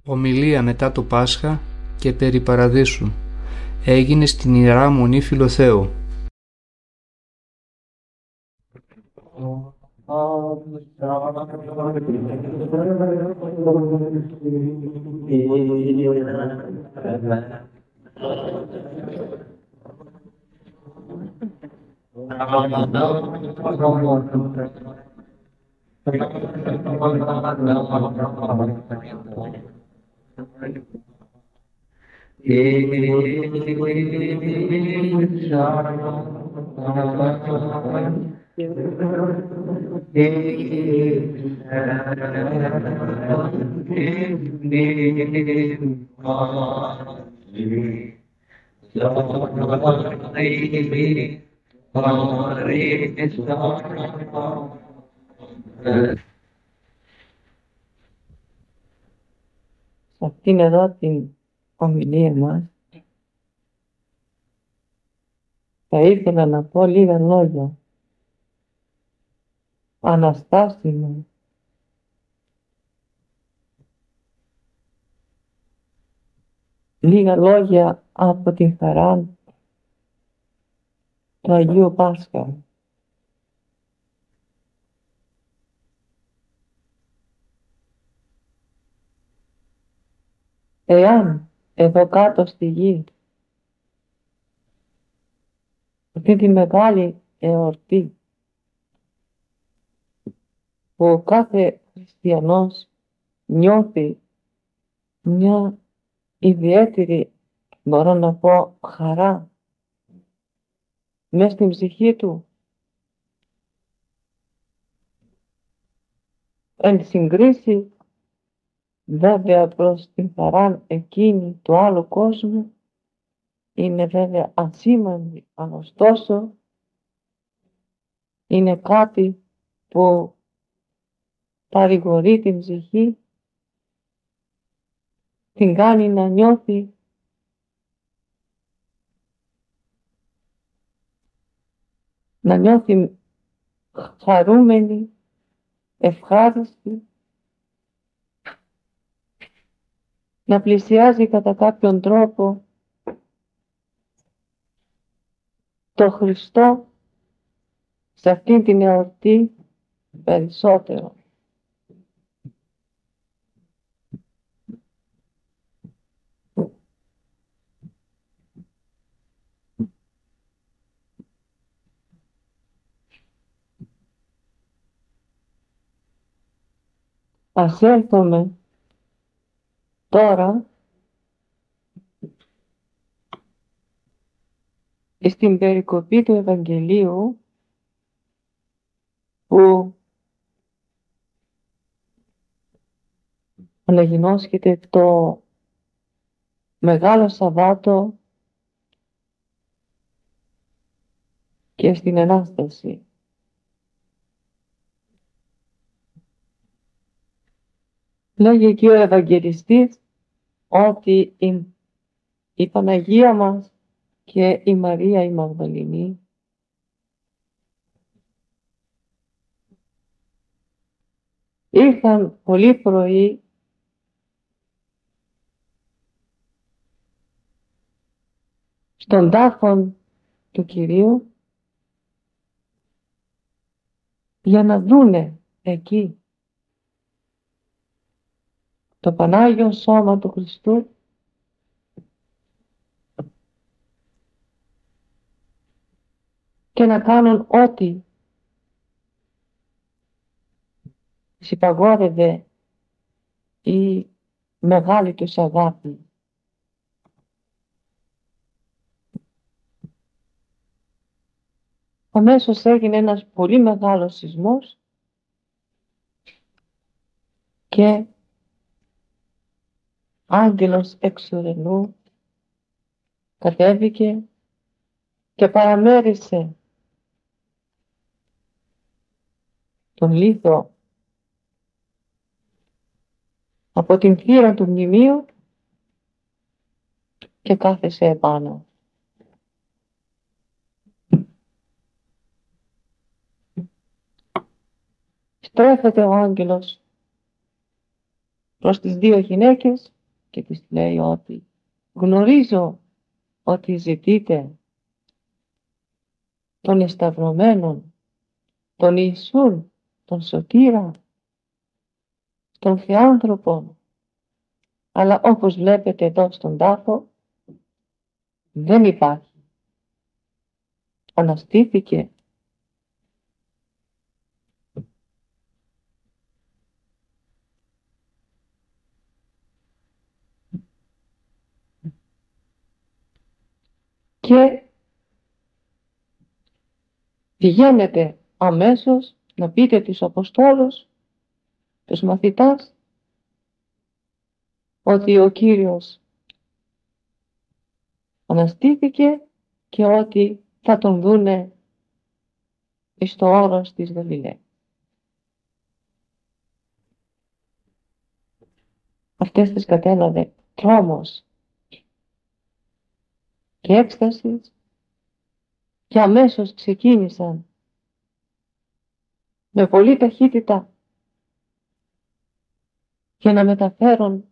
Ομιλία μετά το Πάσχα και περί Παραδείσου έγινε στην Ιερά Μονή Φιλοθέου. Σε αυτήν εδώ την ομιλία μας θα ήθελα να πω λίγα λόγια αναστάσιμα λίγα λόγια από την χαρά του Αγίου Πάσχα. Εάν εδώ κάτω στη γη αυτή τη μεγάλη εορτή που ο κάθε χριστιανός νιώθει μια ιδιαίτερη, μπορώ να πω, χαρά μες στην ψυχή του, εν συγκρίση βέβαια προς την χαρά εκείνη του άλλου κόσμου, είναι βέβαια ασήμαντη, αλλά ωστόσο είναι κάτι που παρηγορεί την ψυχή, την κάνει να νιώθει χαρούμενη, ευχάριστη, να πλησιάζει κατά κάποιον τρόπο το Χριστό σε αυτή την εορτή περισσότερο. Ας έρθουμε τώρα στην περικοπή του Ευαγγελίου που αναγινώσκεται το Μεγάλο Σαββάτο και στην Ανάσταση. Λέγει εκεί ο Ευαγγελιστής ότι η Παναγία μας και η Μαρία η Μαγδαληνή ήρθαν πολύ πρωί στον τάφον του Κυρίου για να δούνε εκεί το Πανάγιο Σώμα του Χριστού και να κάνουν ό,τι συμπαγόρευε η μεγάλη τους αγάπη. Αμέσως έγινε ένας πολύ μεγάλος σεισμός και άγγελος εξ ουρανού κατέβηκε και παραμέρισε τον λίθο από την θύρα του μνημείου και κάθεσε επάνω. Στρέφεται ο άγγελος προς τις δύο γυναίκες και της λέει ότι γνωρίζω ότι ζητείτε τον εσταυρωμένον, τον Ιησούν, τον Σωτήρα, τον Θεάνθρωπο, αλλά όπως βλέπετε εδώ στον τάφο δεν υπάρχει. Αναστήθηκε. Και πηγαίνετε αμέσως να πείτε τους Αποστόλους, τους μαθητάς, ότι ο Κύριος αναστήθηκε και ότι θα τον δούνε στο όρος της Γαλιλαίας. Αυτές τις κατέλαβε τρόμος και έκσταση και αμέσως ξεκίνησαν με πολύ ταχύτητα για να μεταφέρουν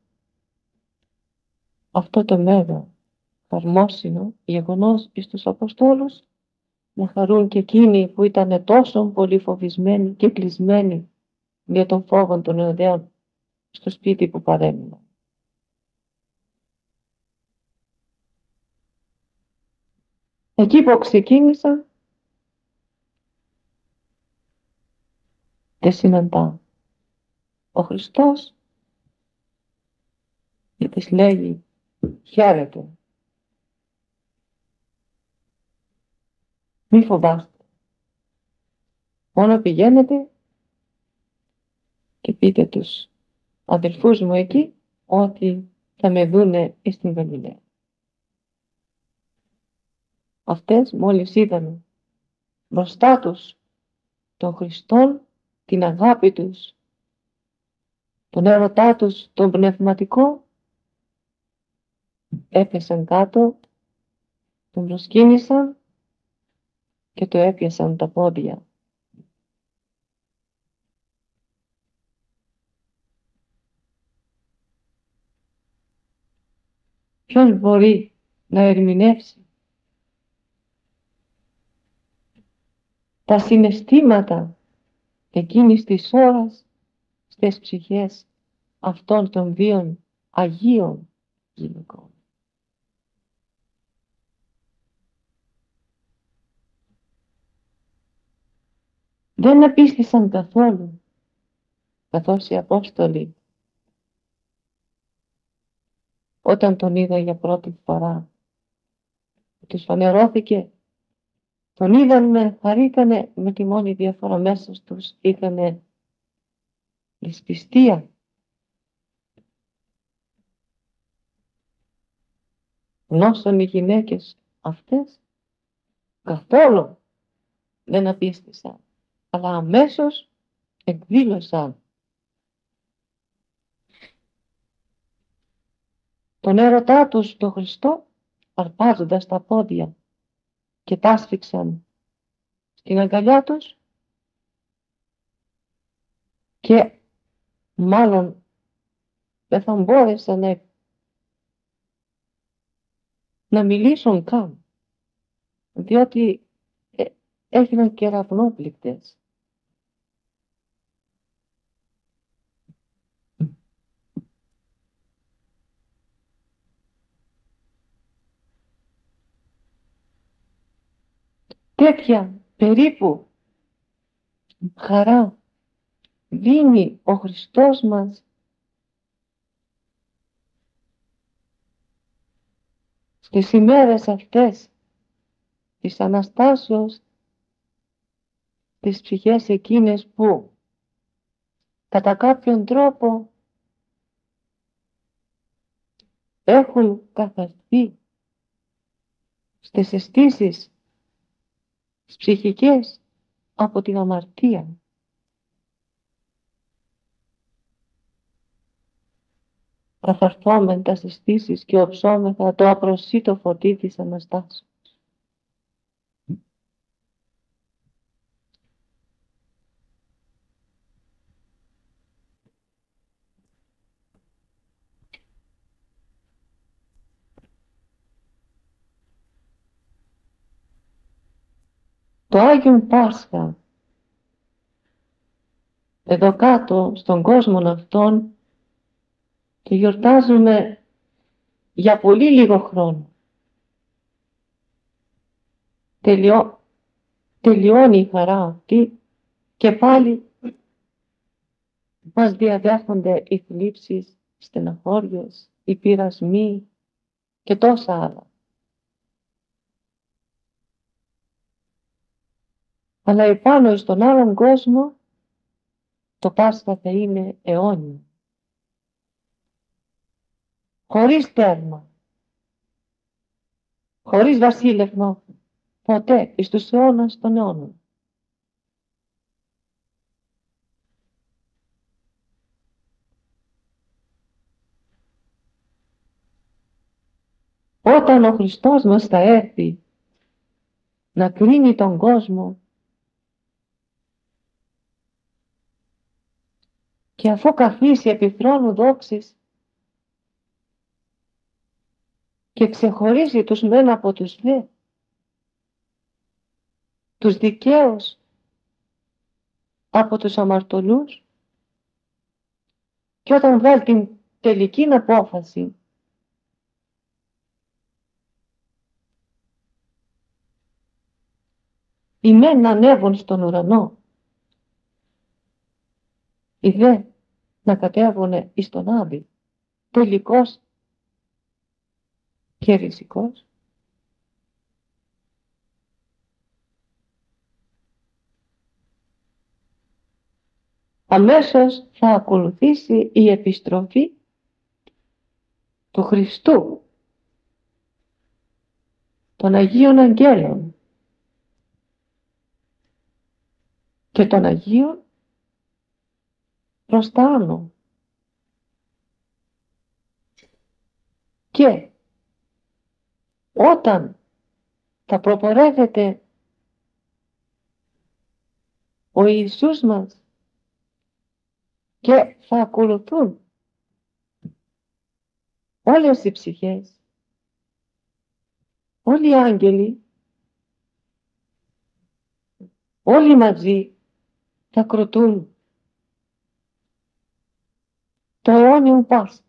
αυτό το μέγα χαρμόσυνο γεγονός εις τους Αποστόλους, να χαρούν και εκείνοι που ήταν τόσο πολύ φοβισμένοι και κλεισμένοι για τον φόβο των Ιουδαίων στο σπίτι που παρέμειναν. Εκεί που ξεκίνησαν και συναντά ο Χριστός και της λέγει χαίρετε, μη φοβάστε, μόνο πηγαίνετε και πείτε τους αδελφούς μου εκεί ότι θα με δούνε στην Γαλιλαία. Αυτές μόλις είδαν μπροστά τους τον Χριστόν, την αγάπη τους, τον έρωτά τους, τον πνευματικό, έπεσαν κάτω, τον προσκύνησαν και το έπιασαν τα πόδια. Ποιος μπορεί να ερμηνεύσει τα συναισθήματα εκείνης της ώρας στις ψυχές αυτών των δύο Αγίων γυναικών. Δεν απίστησαν καθόλου, καθώς οι Απόστολοι όταν τον είδαν για πρώτη φορά, τους φανερώθηκε, τον είδανε, χαρήκανε, με τη μόνη διαφορά μέσα τους είχανε δυσπιστία. Νόσαν οι γυναίκες αυτές καθόλου δεν απίστησαν, αλλά αμέσως εκδήλωσαν τον έρωτά τους στον Χριστό, αρπάζοντας τα πόδια και τα σφίξαν στην αγκαλιά τους και μάλλον δεν θα μπόρεσαν να μιλήσουν καν, διότι έγιναν κεραυνόπληκτες. Τέτοια περίπου χαρά δίνει ο Χριστός μας στις ημέρες αυτές της Αναστάσεως, τις ψυχές εκείνες που κατά κάποιον τρόπο έχουν καθαρθεί στις αισθήσεις τις ψυχικές από την αμαρτία. Καθαρθόμεν τας αισθήσεις και οψόμεθα το απροσίτο φωτί της Αναστάσεως. το Άγιον Πάσχα, εδώ κάτω στον κόσμο αυτόν, το γιορτάζουμε για πολύ λίγο χρόνο. Τελειώνει η χαρά αυτή και πάλι μας διαδέχονται οι θλίψεις, οι στεναχώριες, οι πειρασμοί και τόσα άλλα. Αλλά επάνω στον άλλον κόσμο το Πάσχα θα είναι αιώνιο. Χωρίς τέρμα, χωρίς βασίλευμα, ποτέ εις τους αιώνας των αιώνων. Όταν ο Χριστός μας θα έρθει να κρίνει τον κόσμο και αφού καθίσει επί θρόνου δόξης και ξεχωρίσει τους μεν από τους δε, τους δικαίους από τους αμαρτωλούς, και όταν βγάλει την τελική απόφαση οι μεν να ανέβουν στον ουρανό, οι δε να κατέβουν εις τον Άδη, τελικός και ριζικός, αμέσως θα ακολουθήσει η επιστροφή του Χριστού, των Αγίων Αγγέλων και των Αγίων προς τα άνω. Και όταν θα προπορεύεται ο Ιησούς μας και θα ακολουθούν όλες οι ψυχές, όλοι οι άγγελοι, όλοι μαζί θα κροτούν το αιώνιο Πάσχα.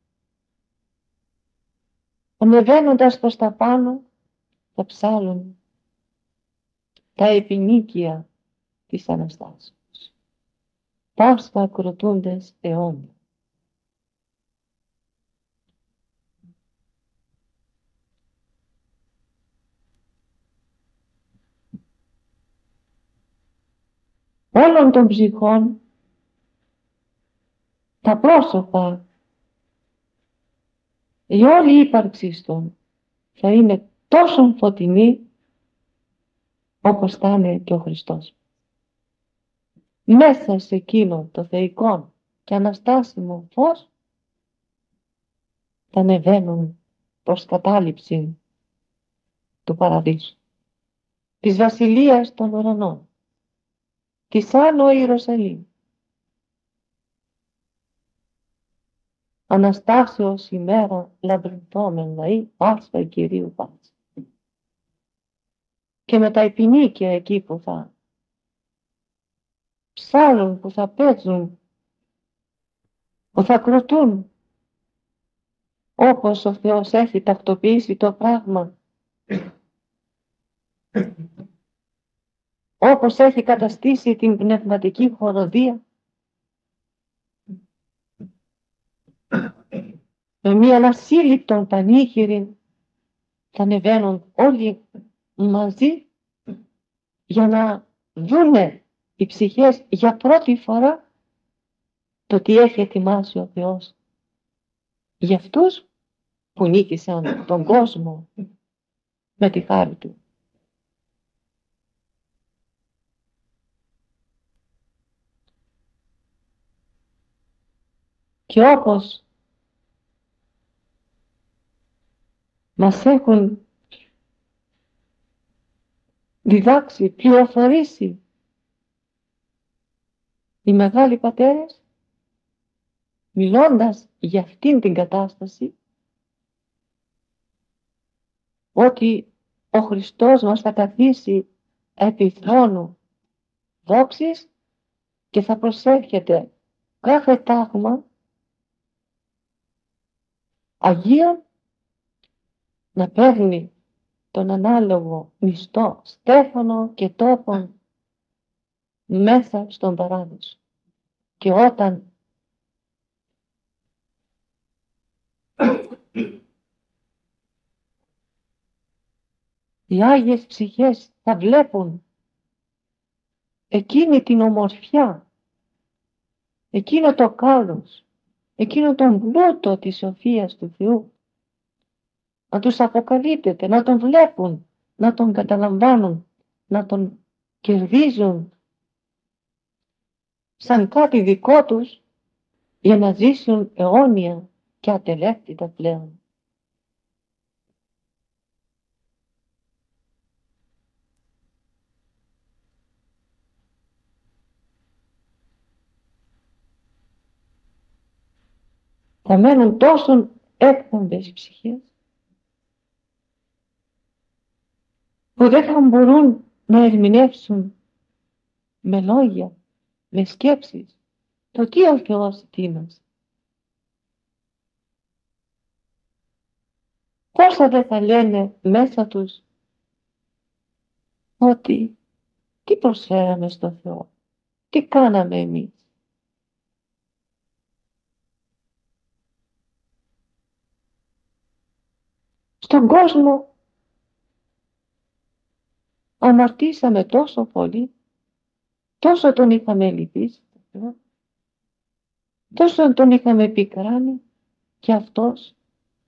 Ανεβαίνοντας προς τα πάνω θα ψάλλουν τα επινίκια της Αναστάσεως. Πάσχα κροτούντες αιώνια. Όλων των ψυχών τα πρόσωπα, η όλη ύπαρξή των θα είναι τόσο φωτεινή όπως θα είναι και ο Χριστός. Μέσα σε εκείνο το θεϊκό και αναστάσιμο φως θα ανεβαίνουν προς κατάληψη του παραδείσου, της βασιλείας των ουρανών, της Άνω Ιερουσαλήμ. Αναστάσεως ημέρα λαμπρινθόμεν λαοί, Πάσχα Κυρίου Πάσχα. Και με τα επινίκια εκεί που θα ψάλλουν, που θα παίζουν, που θα κροτούν, όπως ο Θεός έχει τακτοποιήσει το πράγμα, όπως έχει καταστήσει την πνευματική χοροδία, με μία ασύλληπτον πανήγυρη θα ανεβαίνουν όλοι μαζί για να δούνε οι ψυχές για πρώτη φορά το τι έχει ετοιμάσει ο Θεός για αυτούς που νίκησαν τον κόσμο με τη χάρη Του. Και όπως μας έχουν διδάξει, πληροφορήσει οι μεγάλοι πατέρες, μιλώντας για αυτήν την κατάσταση, ότι ο Χριστός μας θα καθίσει επί θρόνου δόξης και θα προσέρχεται κάθε τάγμα Αγίων να παίρνει τον ανάλογο μισθό στέφανο και τόπον μέσα στον παράδεισο. Και όταν οι Άγιες ψυχές θα βλέπουν εκείνη την ομορφιά, εκείνο το κάλος, εκείνο τον πλούτο της σοφίας του Θεού, να τους αποκαλύπτεται, να τον βλέπουν, να τον καταλαμβάνουν, να τον κερδίζουν σαν κάτι δικό τους για να ζήσουν αιώνια και ατελεύτητα πλέον. Θα μένουν τόσο έκπονδες οι ψυχές που δεν θα μπορούν να ερμηνεύσουν με λόγια, με σκέψεις το τι ο Θεός ετοίμασε. Πόσα δεν θα λένε μέσα τους ότι τι προσφέραμε στο Θεό, τι κάναμε εμείς. Στον κόσμο αμαρτήσαμε τόσο πολύ, τόσο τον είχαμε λυπήσει, τόσο τον είχαμε πικράνει και αυτός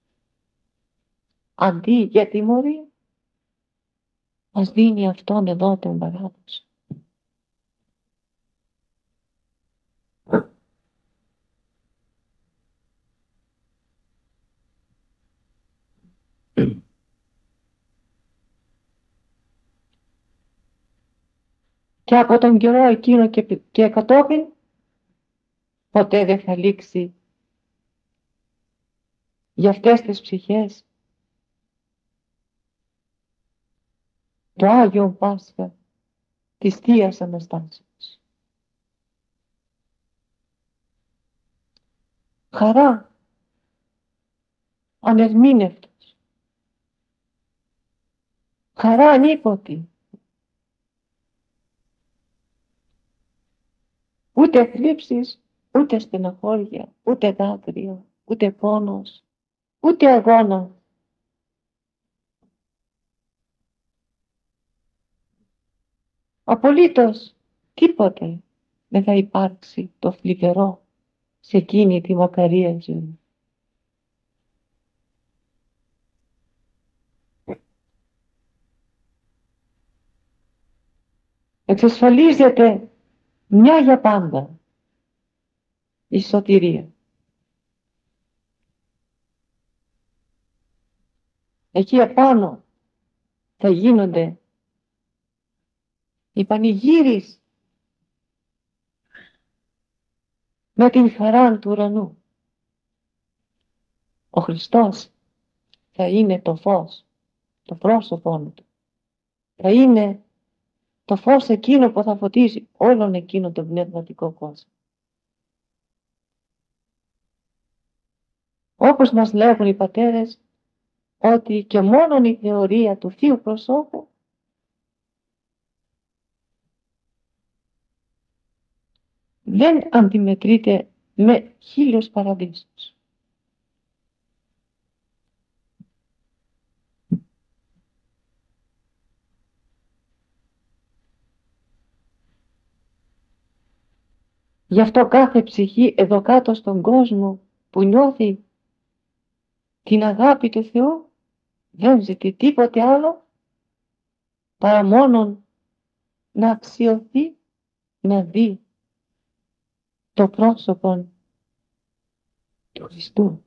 αντί για τιμωρία μας δίνει αυτόν εδώ τον παράδοσο. Και από τον καιρό εκείνο και κατόπιν ποτέ δεν θα λήξει για αυτές τις ψυχές το Άγιο Πάσχα της Θείας Αναστάσεως. Χαρά ανερμήνευτος, χαρά ανίποτη, ούτε θλίψεις, ούτε στεναχώρια, ούτε δάκρυα, ούτε πόνος, ούτε αγώνα. Απολύτως τίποτε δεν θα υπάρξει το θλιβερό σε εκείνη τη μακαρία ζωή. Εξασφαλίζεται μια για πάντα η σωτηρία. Εκεί απάνω θα γίνονται οι πανηγύρις με την χαρά του ουρανού. Ο Χριστός θα είναι το φως, το πρόσωπό του. Θα είναι το φως εκείνο που θα φωτίσει όλον εκείνο το πνευματικό κόσμο. Όπως μας λέγουν οι πατέρες, ότι και μόνον η θεωρία του Θείου προσώπου δεν αντιμετρείται με 1000 παραδείσους. Γι' αυτό κάθε ψυχή εδώ κάτω στον κόσμο που νιώθει την αγάπη του Θεού δεν ζητεί τίποτε άλλο παρά μόνον να αξιωθεί, να δει το πρόσωπο του Χριστού.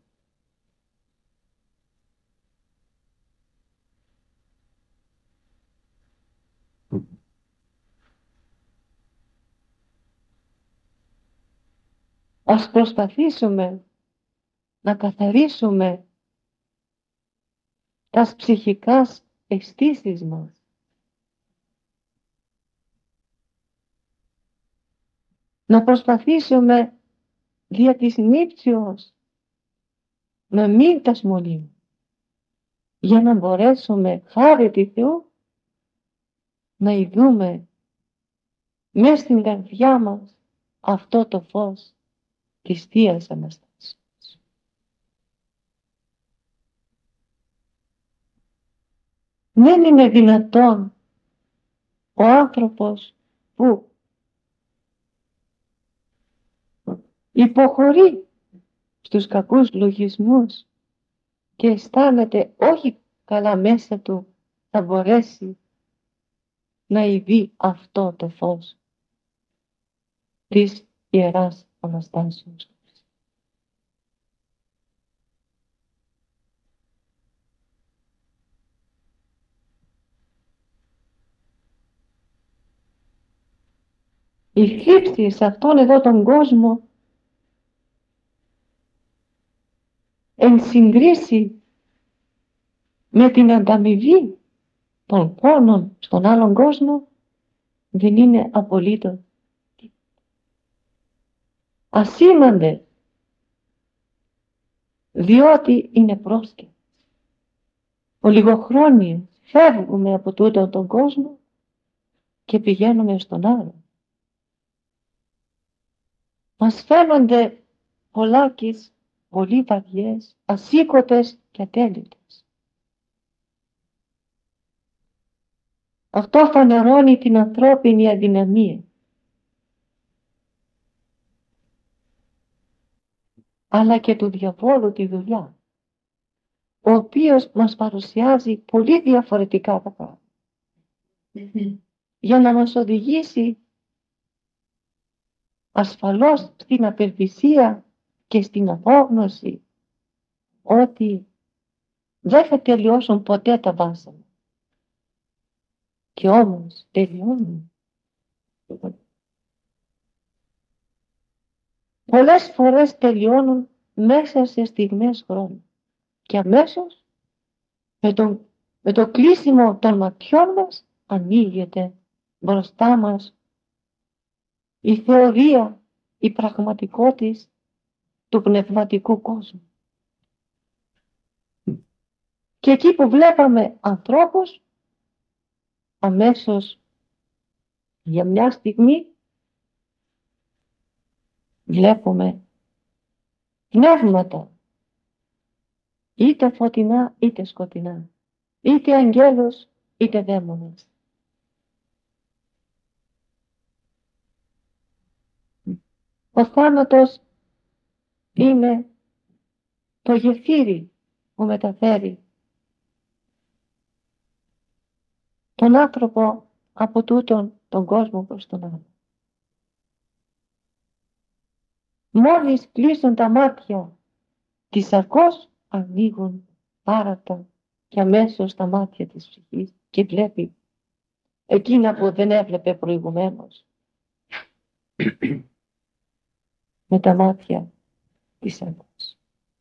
Ας προσπαθήσουμε να καθαρίσουμε τα ψυχικά αισθήσεις μας να προσπαθήσουμε δια της νύψεως να μην τα σμολύνουμε, για να μπορέσουμε χάρη του Θεού να ειδούμε μέσα στην καρδιά μας αυτό το φως της Θείας Αναστάσεως. Δεν είναι δυνατόν ο άνθρωπος που υποχωρεί στους κακούς λογισμούς και αισθάνεται όχι καλά μέσα του, θα μπορέσει να ειδεί αυτό το φως της Ιεράς Αναστάσεως. Η θλίψη σε αυτόν εδώ τον κόσμο εν συγκρίση με την ανταμοιβή των πόνων στον άλλον κόσμο δεν είναι απολύτως ασήμαντε, διότι είναι πρόσκαιρες. Ολιγοχρόνιες φεύγουμε από τούτον τον κόσμο και πηγαίνουμε στον άλλο. Μας φαίνονται πολλάκις πολύ βαριές, ασήκωτες και ατέλειωτες. Αυτό φανερώνει την ανθρώπινη αδυναμία. Αλλά και του διαβόλου τη δουλειά, ο οποίος μας παρουσιάζει πολύ διαφορετικά τα πράγματα. Για να μας οδηγήσει ασφαλώς στην απελπισία και στην απόγνωση ότι δεν θα τελειώσουν ποτέ τα βάσανα. Και όμως τελειώνουν. Πολλές φορές τελειώνουν μέσα σε στιγμές χρόνου. Και αμέσως με το κλείσιμο των ματιών μας ανοίγεται μπροστά μας η θεωρία, η πραγματικότητα του πνευματικού κόσμου. Και εκεί που βλέπαμε ανθρώπους, αμέσως για μια στιγμή βλέπουμε πνεύματα, είτε φωτεινά είτε σκοτεινά, είτε αγγέλους είτε δαίμονες. Ο θάνατος είναι το γεφύρι που μεταφέρει τον άνθρωπο από τούτον τον κόσμο προς τον άλλο. Μόλις κλείσουν τα μάτια της σαρκός, ανοίγουν άρατα και αμέσως τα μάτια της ψυχής και βλέπει εκείνα που δεν έβλεπε προηγουμένως με τα μάτια της σαρκός.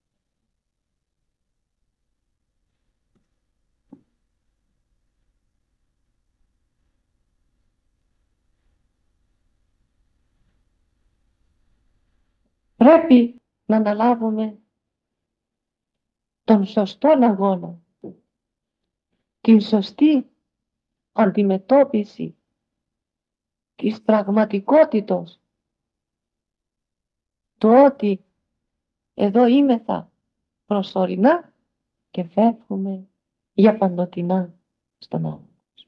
Πρέπει να αναλάβουμε τον σωστό αγώνα, την σωστή αντιμετώπιση της πραγματικότητος, το ότι εδώ είμεθα προσωρινά και φεύγουμε για παντοτινά στον άλλο.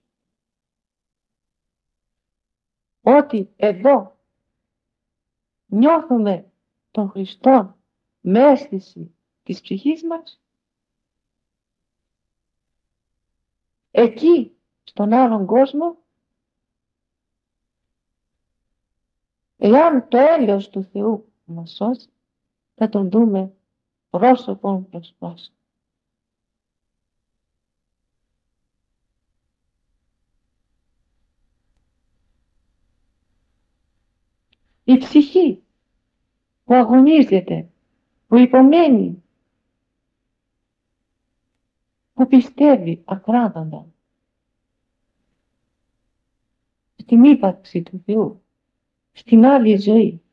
Ότι εδώ νιώθουμε τον Χριστό με αίσθηση της ψυχής μας, εκεί στον άλλον κόσμο, εάν το έλεος του Θεού μας σώσει, θα τον δούμε πρόσωπον προς πρόσωπο. Η ψυχή που αγωνίζεται, που υπομένει, που πιστεύει ακράδαντα στην ύπαρξη του Θεού, στην άλλη ζωή.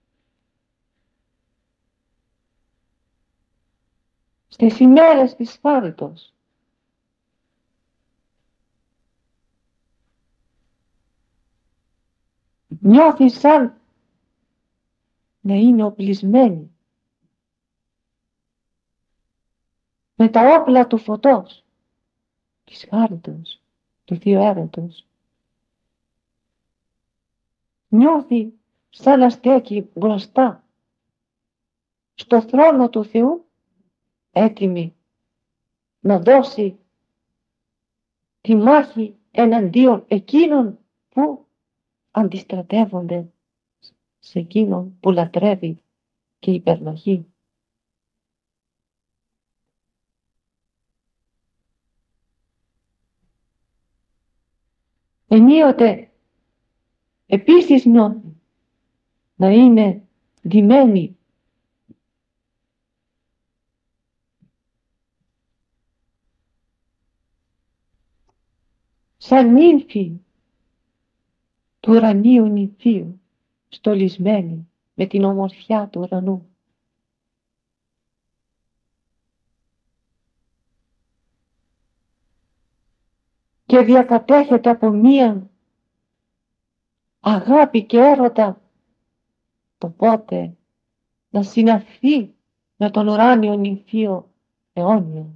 Στις ημέρες της χάριτος. Νιώθει σαν να είναι οπλισμένη με τα όπλα του φωτός, της χάριτος, του Θείου Έρωτος. Νιώθει σαν να στέκει μπροστά στο θρόνο του Θεού, έτοιμη να δώσει τη μάχη εναντίον εκείνων που αντιστρατεύονται σε εκείνον που λατρεύει και υπερλογεί. Ενίοτε επίσης νιώθει να είναι ντυμένη σαν νύμφη του ουρανίου νυμφίου, στολισμένη με την ομορφιά του ουρανού. Και διακατέχεται από μία αγάπη και έρωτα το πότε να συναυθεί με τον ουράνιο νυμφίο αιώνιο.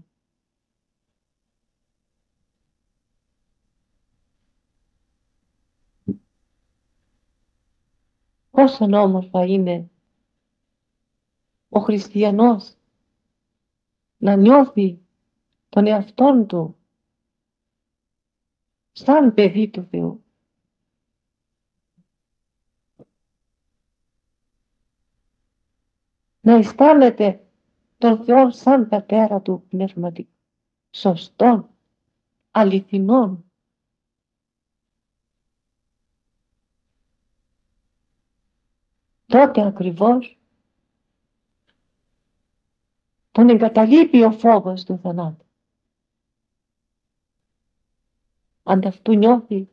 Πόσο όμορφα είναι ο χριστιανός να νιώθει τον εαυτόν του σαν παιδί του Θεού. Να αισθάνεται τον Θεό σαν πατέρα του πνευματικού, σωστόν, αληθινών. Τότε ακριβώς τον εγκαταλείπει ο φόβος του θανάτου. Ανταυτού νιώθει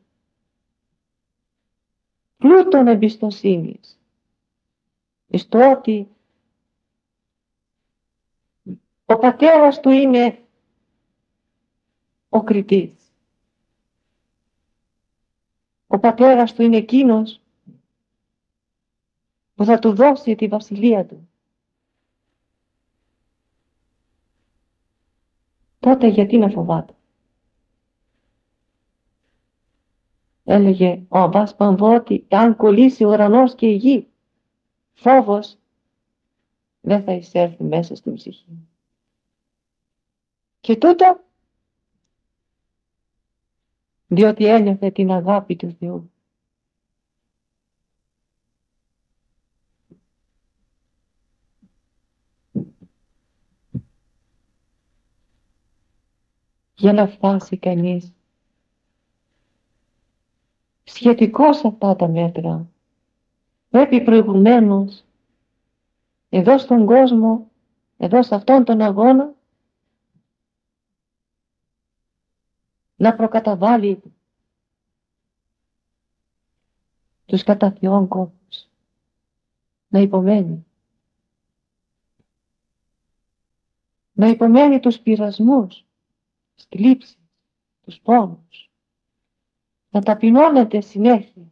πλούτον εμπιστοσύνης στο ότι ο πατέρας του είναι ο κριτής. Ο πατέρας του είναι εκείνος που θα του δώσει τη βασιλεία του. Τότε γιατί να φοβάται. Έλεγε ο Αμπάς Πανβώτη, αν κολλήσει ο ουρανός και η γη, φόβος δεν θα εισέλθει μέσα στην ψυχή. Και τούτο διότι ένιωθε την αγάπη του Θεού. Για να φτάσει κανείς σχετικό σε αυτά τα μέτρα, πρέπει προηγουμένως εδώ στον κόσμο, εδώ σε αυτόν τον αγώνα, να προκαταβάλει τους κατά Θεόν κόπους, να υπομένει. Να υπομένει τους πειρασμούς, τις θλίψεις, τους πόνους. Να ταπεινώνεται συνέχεια.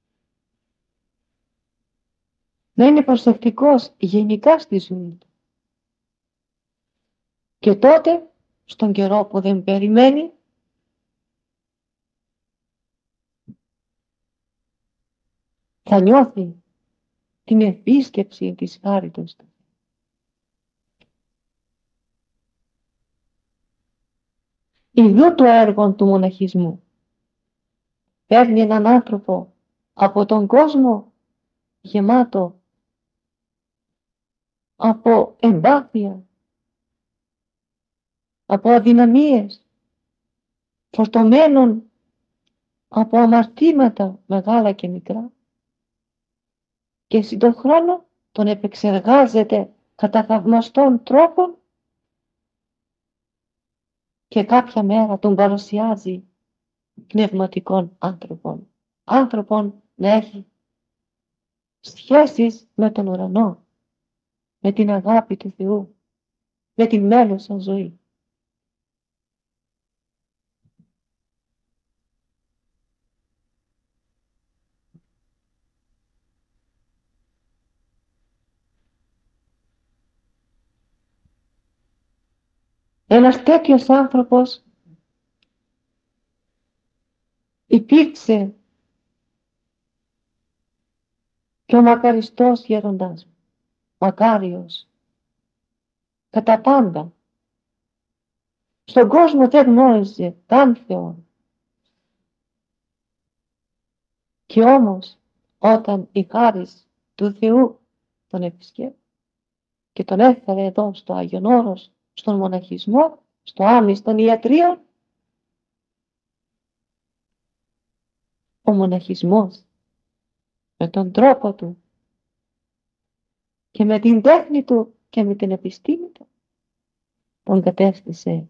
Να είναι προσεκτικός γενικά στη ζωή του. Και τότε, στον καιρό που δεν περιμένει, θα νιώθει την επίσκεψη της χάριτος του. Ιδού το έργο του μοναχισμού. Παίρνει έναν άνθρωπο από τον κόσμο γεμάτο από εμπάθεια, από αδυναμίες, φορτωμένων από αμαρτήματα μεγάλα και μικρά, και στον χρόνο τον επεξεργάζεται κατά θαυμαστών τρόπων και κάποια μέρα τον παρουσιάζει πνευματικών άνθρωπων. Άνθρωπων να έχει σχέσεις με τον ουρανό, με την αγάπη του Θεού, με την μέλουσα ζωή. Ένας τέτοιος άνθρωπος υπήρξε και ο μακαριστός γέροντας μου, μακάριος, κατά πάντα. Στον κόσμο δεν γνώριζε καν Θεό. Και όμως όταν η χάρις του Θεού τον επισκέπτηκε και τον έφερε εδώ στο Άγιον Όρος, στον μοναχισμό, στο άμυς των ιατρίων, ο μοναχισμός με τον τρόπο του και με την τέχνη του και με την επιστήμη του τον κατέστησε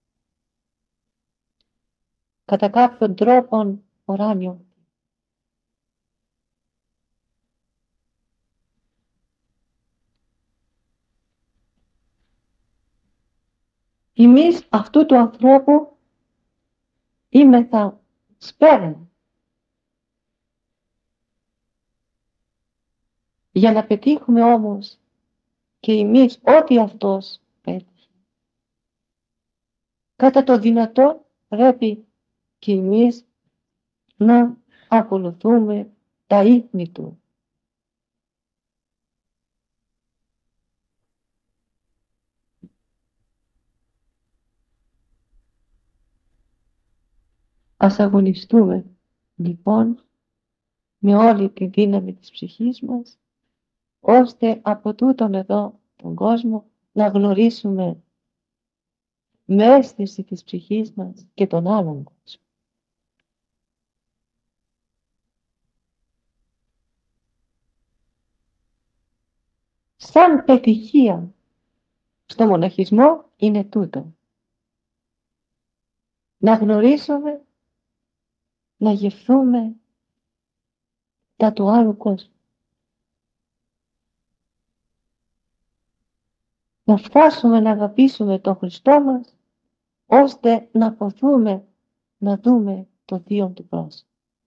κατά κάποιον τρόπον ουράνιο. Εμείς αυτού του ανθρώπου είμεθα σπέρμα για να πετύχουμε όμως και εμείς ό,τι αυτός πέτυχε. Κατά το δυνατόν πρέπει και εμείς να ακολουθούμε τα ίχνη του. Ας αγωνιστούμε λοιπόν με όλη τη δύναμη της ψυχής μας, ώστε από τούτον εδώ τον κόσμο να γνωρίσουμε με αίσθηση της ψυχής μας και τον άλλον κόσμο. Σαν πετυχία στο μοναχισμό είναι τούτο. Να γνωρίσουμε, να γευθούμε τα του άλλου κόσμου. Να φτάσουμε να αγαπήσουμε τον Χριστό μας, ώστε να ποθούμε να δούμε το Θείο του πρόσωπο.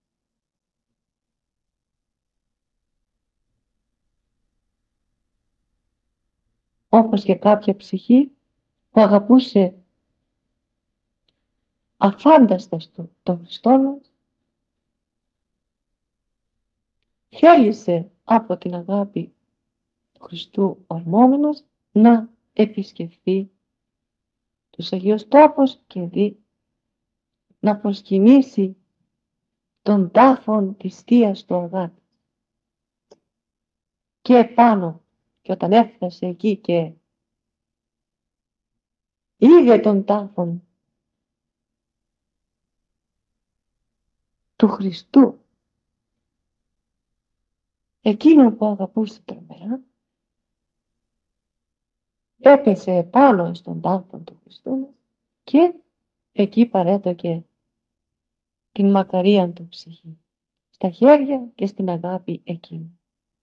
Όπως και κάποια ψυχή που αγαπούσε αφάνταστα τον Χριστό μας, θέλησε από την αγάπη του Χριστού ορμόμενος να επισκεφθεί τους Αγίους Τόπους και δει να προσκυνήσει τον τάφον της Θείας του αγάπης. Και επάνω, και όταν έφτασε εκεί και είδε τον τάφον του Χριστού, εκείνο που αγαπούσε τρομερά, έπεσε επάνω στον τάφον του Χριστού και εκεί παρέτωκε την μακαρία του ψυχή, στα χέρια και στην αγάπη εκείνη.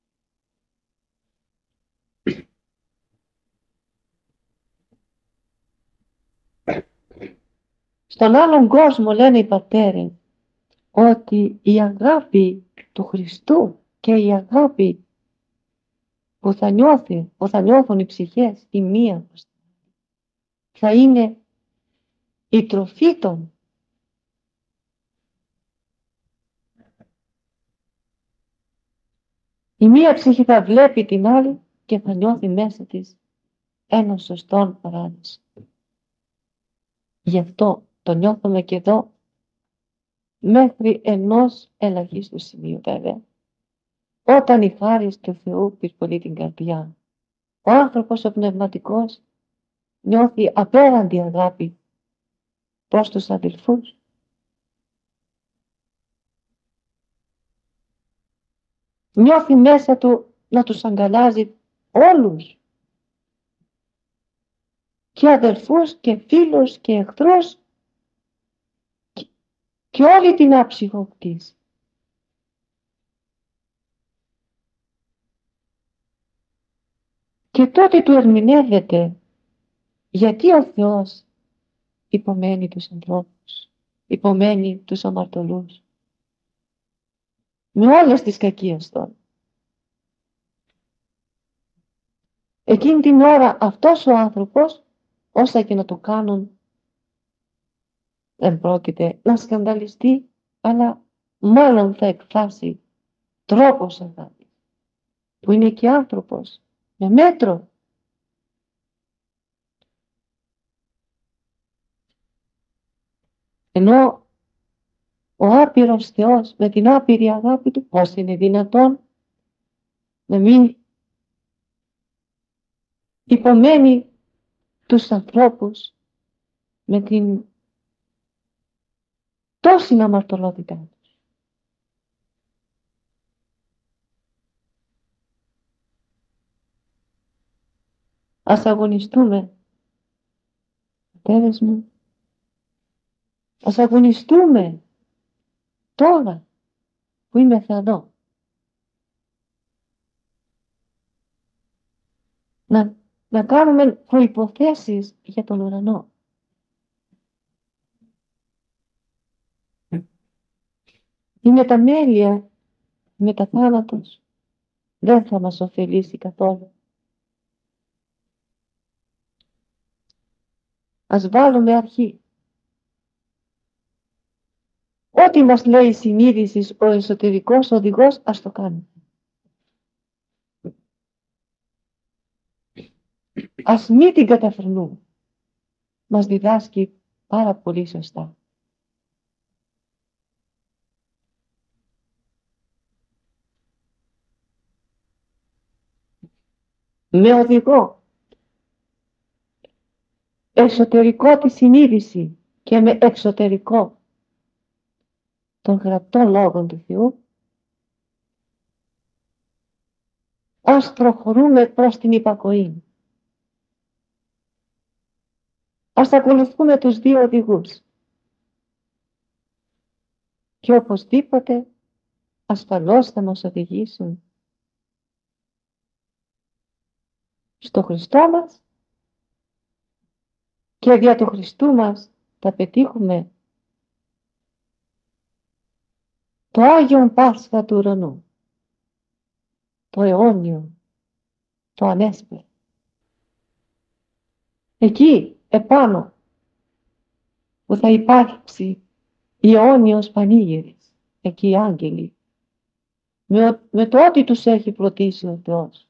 Στον άλλον κόσμο λένε οι πατέρες ότι η αγάπη του Χριστού και η αγάπη που θα νιώθουν οι ψυχές η μία θα είναι η τροφή των. Η μία ψυχή θα βλέπει την άλλη και θα νιώθει μέσα της έναν σωστόν παράδεισο. Γι' αυτό το νιώθουμε και εδώ μέχρι ενός ελαχίστου σημείου βέβαια. Όταν η χάρις του Θεού πυρπολεί την καρδιά, ο άνθρωπος ο πνευματικός νιώθει απέραντη αγάπη προς τους αδελφούς. Νιώθει μέσα του να τους αγκαλιάζει όλους, και αδελφούς και φίλους και εχθρούς και όλη την άψυχο κτήση. Και τότε του ερμηνεύεται γιατί ο Θεός υπομένει τους ανθρώπους, υπομένει τους αμαρτωλούς με όλες τις κακίες των. Εκείνη την ώρα αυτός ο άνθρωπος, όσα και να το κάνουν, δεν πρόκειται να σκανδαλιστεί, αλλά μάλλον θα εκφράσει τρόπος αγάπης, που είναι και άνθρωπος, με μέτρο. Ενώ ο άπειρος Θεός με την άπειρη αγάπη του, πώς είναι δυνατόν να μην υπομένει τους ανθρώπους με την τόση αμαρτωλότητά τους. Ας αγωνιστούμε, πατέρες μου, ας αγωνιστούμε τώρα που είμαι εδώ να κάνουμε προϋποθέσεις για τον ουρανό. Η μεταμέλεια, η μεταθάνατος δεν θα μας ωφελήσει καθόλου. Ας βάλουμε αρχή. Ό,τι μας λέει η συνείδηση, ο εσωτερικός οδηγός, ας το κάνουμε. Ας μην την καταφρονούμε. Μας διδάσκει πάρα πολύ σωστά. Με οδηγό εσωτερικό τη συνείδηση και με εξωτερικό των γραπτών λόγων του Θεού, ας προχωρούμε προς την υπακοή. Ας ακολουθούμε τους δύο οδηγούς και οπωσδήποτε ασφαλώς θα μας οδηγήσουν στο Χριστό μας και δια του Χριστού μας θα πετύχουμε το Άγιον Πάσχα του ουρανού, το αιώνιο, το ανέσπερο. Εκεί επάνω που θα υπάρξει η αιώνιος πανήγυρης, εκεί οι άγγελοι με το ό,τι τους έχει πλωτίσει ο Θεός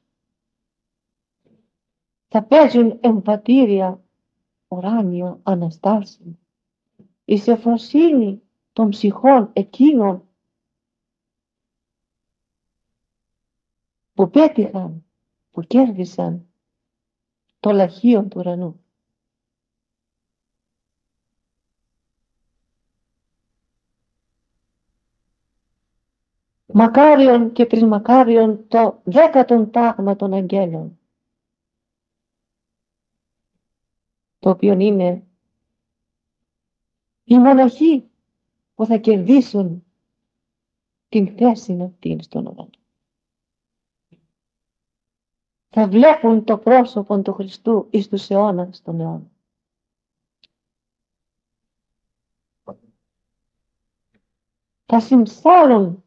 θα παίζουν εμβατήρια ουράνιο αναστάσεων, η σεφροσύνη των ψυχών εκείνων που πέτυχαν, που κέρδισαν το λαχείο του ουρανού. Μακάριον και τρισμακάριον το 10ο τάγμα των αγγέλων, το οποίο είναι οι μοναχοί που θα κερδίσουν την θέση αυτή στον ουρανό. Θα βλέπουν το πρόσωπο του Χριστού εις τους αιώνας των αιώνων. Θα συμψάρουν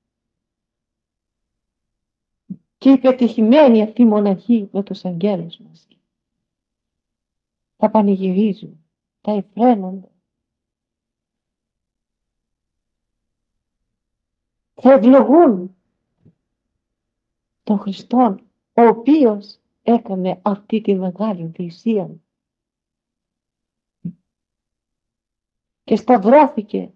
και οι πετυχημένοι αυτοί μοναχοί με τους αγγέλους μας. Θα πανηγυρίζουν, θα εφραίνονται. Θα ευλογούν τον Χριστόν, ο οποίος έκανε αυτή τη μεγάλη θυσία και σταυρώθηκε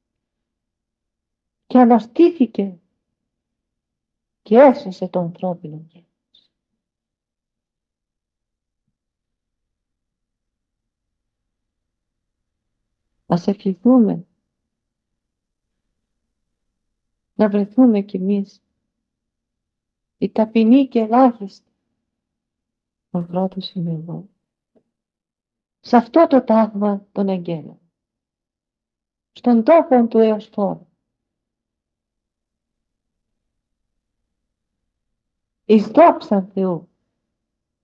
και αναστήθηκε και έσωσε το ανθρώπινο γένος. Ας ευχηθούμε να βρεθούμε κι εμείς οι ταπεινοί και ελάχιστοι. Ο πρώτος είμαι εγώ. Σε αυτό το τάγμα των αγγέλων, στον τόπο του Εωσφόρου, εις δόξαν Θεού,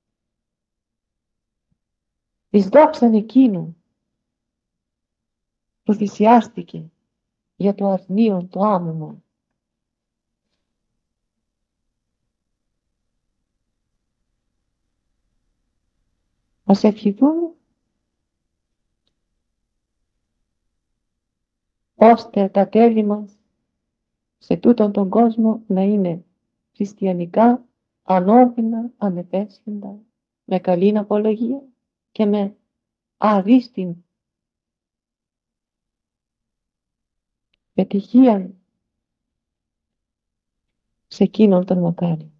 εις δόξαν εκείνου που θυσιάστηκε για το αρνίον το άμωμο. Ας ευχηθούμε ώστε τα τέλη μας σε τούτον τον κόσμο να είναι χριστιανικά, ανώδυνα, ανεπέσχυντα, με καλή απολογία και με αρίστην πετυχία σε εκείνον τον μακάριο.